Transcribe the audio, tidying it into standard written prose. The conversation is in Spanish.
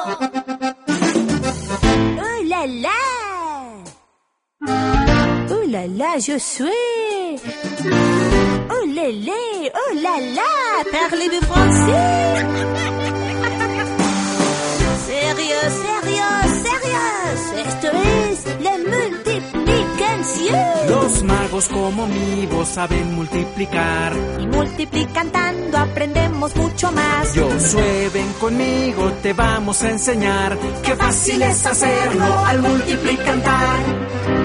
Oh là là! Oh là là, je suis... Oh lélé, oh là là, parlez-vous français? Sérieux, sérieux, sérieux, esto es la multiplicación. Los magos como mi voz saben multiplicar. Y multiplicando aprendemos mucho más. Josué, ven conmigo, te vamos a enseñar. Qué fácil es hacerlo al multiplicar.